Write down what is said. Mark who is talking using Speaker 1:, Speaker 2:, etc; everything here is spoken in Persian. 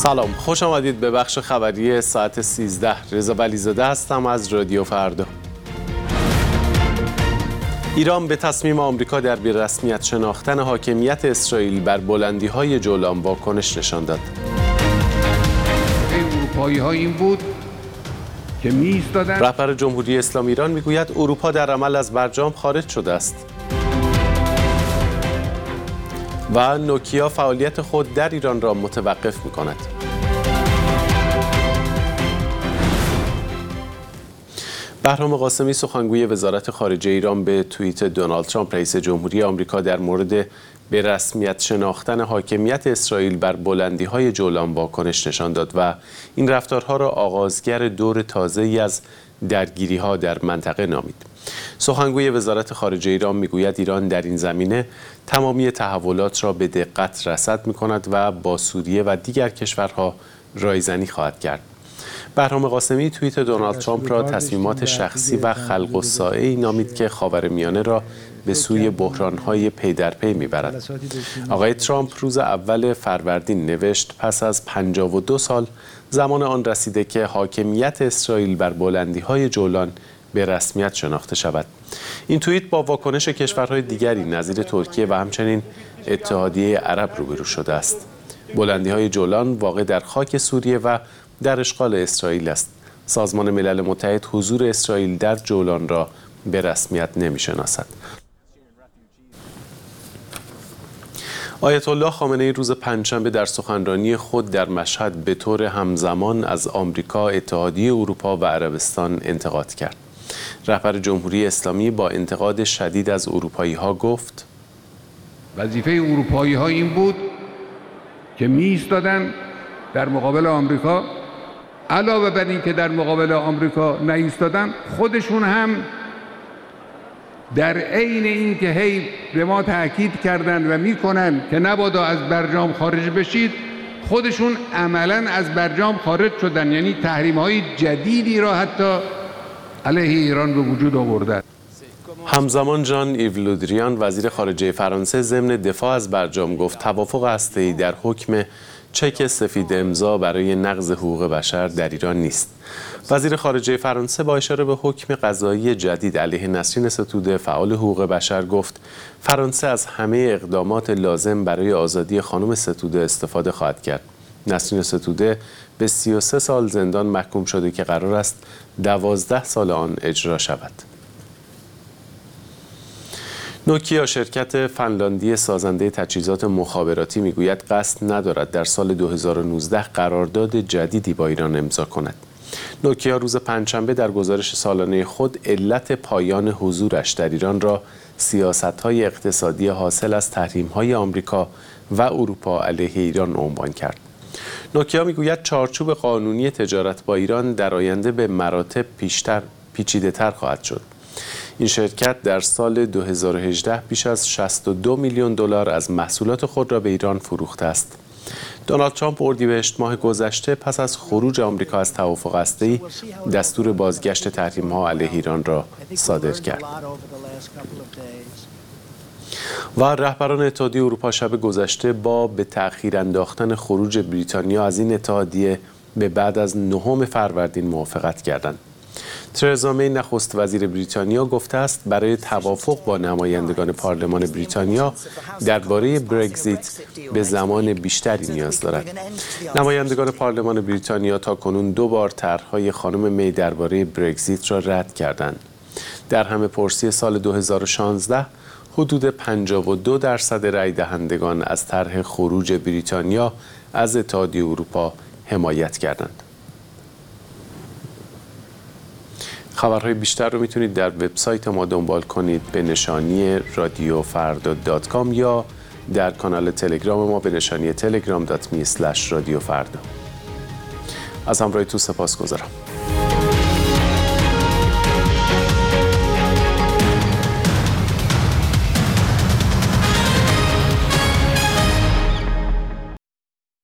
Speaker 1: سلام، خوش آمدید به بخش خبری ساعت 13. رضا ولیزاده هستم از رادیو فردا. ایران به تصمیم آمریکا در بی‌رسمیت شناختن حاکمیت اسرائیل بر بلندی‌های جولان واکنش نشان داد.
Speaker 2: اروپایی‌ها این بود که می‌ایستادند.
Speaker 1: رهبر جمهوری اسلامی ایران میگوید اروپا در عمل از برجام خارج شده است. و نوکیا فعالیت خود در ایران را متوقف می‌کند. بهرام قاسمی سخنگوی وزارت خارجه ایران به توییت دونالد ترامپ رئیس جمهوری آمریکا در مورد به رسمیت شناختن حاکمیت اسرائیل بر بلندی‌های جولان واکنش نشان داد و این رفتارها را آغازگر دور تازه‌ای از درگیری‌ها در منطقه نامید. سخنگوی وزارت خارجه ایران میگوید ایران در این زمینه تمامی تحولات را به دقت رصد می‌کند و با سوریه و دیگر کشورها رایزنی خواهد کرد. بهرام قاسمی توییت دونالد ترامپ را تصمیمات شخصی و خلق الساعه‌ای نامید که خاورمیانه را به سوی بحران‌های پی در پی می‌برد. آقای ترامپ روز اول فروردین نوشت پس از 52 سال زمان آن رسیده که حاکمیت اسرائیل بر بلندی‌های جولان به رسمیت شناخته شود. این توییت با واکنش کشورهای دیگری نظیر ترکیه و همچنین اتحادیه عرب روبرو شده است. بلندی‌های جولان واقع در خاک سوریه و در اشغال اسرائیل است. سازمان ملل متحد حضور اسرائیل در جولان را به رسمیت نمی‌شناسد. آیت الله خامنه‌ای روز پنجشنبه در سخنرانی خود در مشهد به طور همزمان از آمریکا، اتحادیه اروپا و عربستان انتقاد کرد. رهبر جمهوری اسلامی با انتقاد شدید از اروپایی‌ها گفت:
Speaker 2: وظیفه اروپایی‌ها این بود که می‌ایستادن در مقابل آمریکا، علاوه بر این که در مقابل آمریکا نایستادن، خودشون هم در عین این که هی به ما تاکید کردن و میکنن که نبادا از برجام خارج بشید، خودشون عملاً از برجام خارج شدن، یعنی تحریم‌های جدیدی را حتی علیه ایران به وجود آوردن.
Speaker 1: همزمان ژان ایو لودریان وزیر خارجه فرانسه ضمن دفاع از برجام گفت توافق هسته‌ای در حکم چک سفید امضا برای نقض حقوق بشر در ایران نیست. وزیر خارجه فرانسه با اشاره به حکم قضایی جدید علیه نسرین ستوده فعال حقوق بشر گفت فرانسه از همه اقدامات لازم برای آزادی خانم ستوده استفاده خواهد کرد. نسرین ستوده به 33 سال زندان محکوم شده که قرار است 12 سال آن اجرا شود. نوکیا شرکت فنلاندی سازنده تجهیزات مخابراتی میگوید قصد ندارد در سال 2019 قرارداد جدیدی با ایران امضا کند. نوکیا روز پنجشنبه در گزارش سالانه خود علت پایان حضورش در ایران را سیاست‌های اقتصادی حاصل از تحریم‌های آمریکا و اروپا علیه ایران عنوان کرد. نوکیا میگوید چارچوب قانونی تجارت با ایران در آینده به مراتب پیچیده‌تر خواهد شد. این شرکت در سال 2018 بیش از 62 میلیون دلار از محصولات خود را به ایران فروخته است. دونالد ترامپ اردیبهشت ماه گذشته پس از خروج آمریکا از توافق هسته‌ای دستور بازگشت تحریم‌ها علیه ایران را صادر کرد. و رهبران اتحادیه اروپا شب گذشته با به تأخیر انداختن خروج بریتانیا از این اتحادیه به بعد از 9 فروردین موافقت کردند. ترزا می نخست وزیر بریتانیا گفته است برای توافق با نمایندگان پارلمان بریتانیا درباره برگزیت به زمان بیشتری نیاز دارد. نمایندگان پارلمان بریتانیا تاکنون 2 بار طرح‌های خانم می درباره برگزیت را رد کردند. در همه پرسی سال 2016 حدود 52% رای دهندگان از طرح خروج بریتانیا از اتحادیه اروپا حمایت کردند. خبرهای بیشتر رو میتونید در وبسایت ما دنبال کنید به نشانی radiofarda.com یا در کانال تلگرام ما به نشانی telegram.me/radioffarda. از همراهیتون سپاسگزارم.